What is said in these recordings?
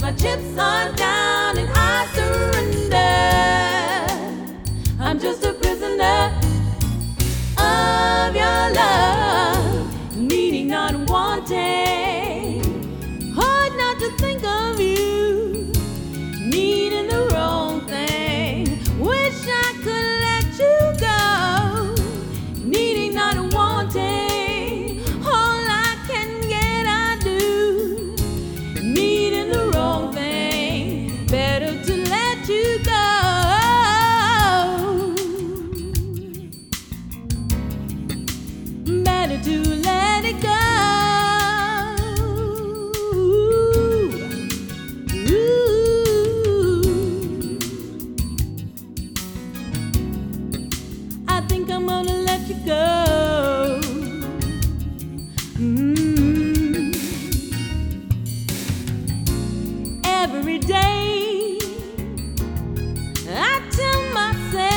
my chips are down and I surrender. I'm just a prisoner of your love, needing, not wanting. Hard not to think of you, needing the wrong thing. Wish I could let you go, needing, not wanting. All I can get, I do, needing the wrong thing. Better to let you go. Better to let it go. I think I'm gonna let you go. Every day I tell myself,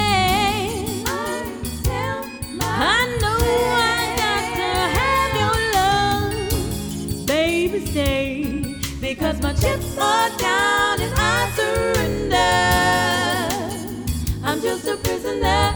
I know I got to have your love. Baby, stay, because my chips are down and I surrender. I'm just a prisoner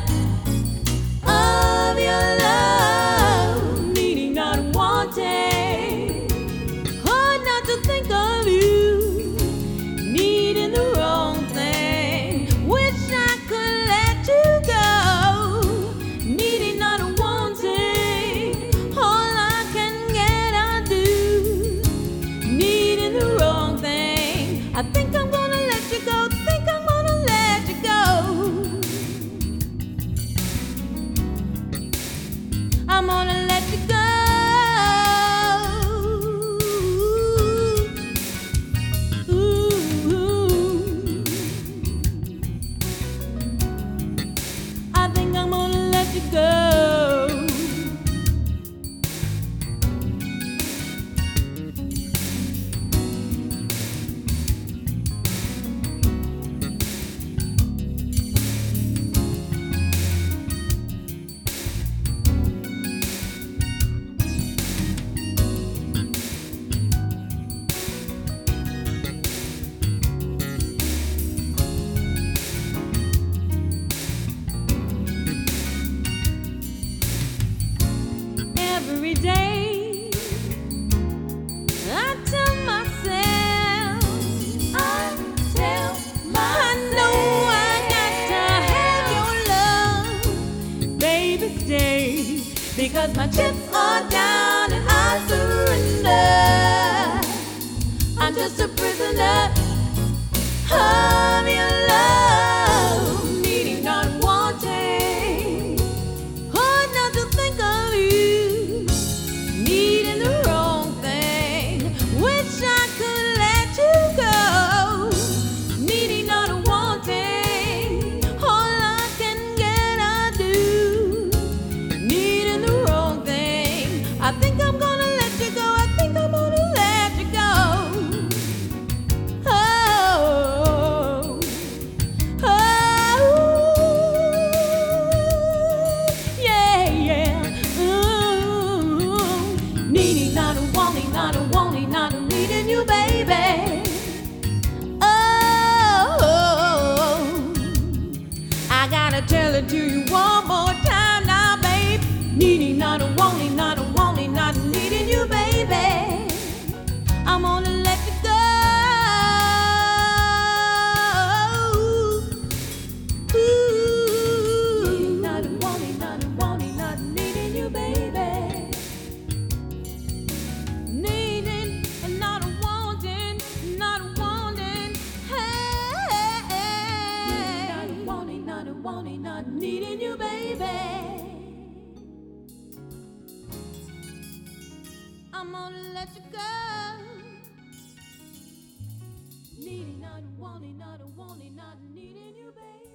of your love, needing, not wanting. Hard not to think of you, needing the wrong thing. Wish I could let you go, needing, not wanting. All I can get, I do, needing the wrong thing. I think I'm gonna let you go, think I'm gonna let you go. I'm gonna let you go. I think I'm gonna let you go. Every day I tell myself, I know I got to have your love. Baby, stay, because my chips are down and I surrender. I'm just a prisoner of your love, needing, not wanting. Hard not to think of you, needing the wrong thing. Wish I could let you go, needing, not wanting. All I can get, I do, needing the wrong thing. I think I'm gonna let you go, I think I'm gonna let you go. Oh, oh, yeah, yeah. Needing, not wanting, not wanting, not needing you, baby. Oh, I gotta tell it to you one more time now, babe. Needing, not wanting, not wanting, not needing you, baby. I'm gonna let you go. Ooh. Not wanting, not wanting, not needing you, baby. Needing and not wanting, not wanting. Hey, not wanting, not wanting, not needing you, baby. I'm gonna let you go. Needing, not wanting, not wanting, not needing you, baby.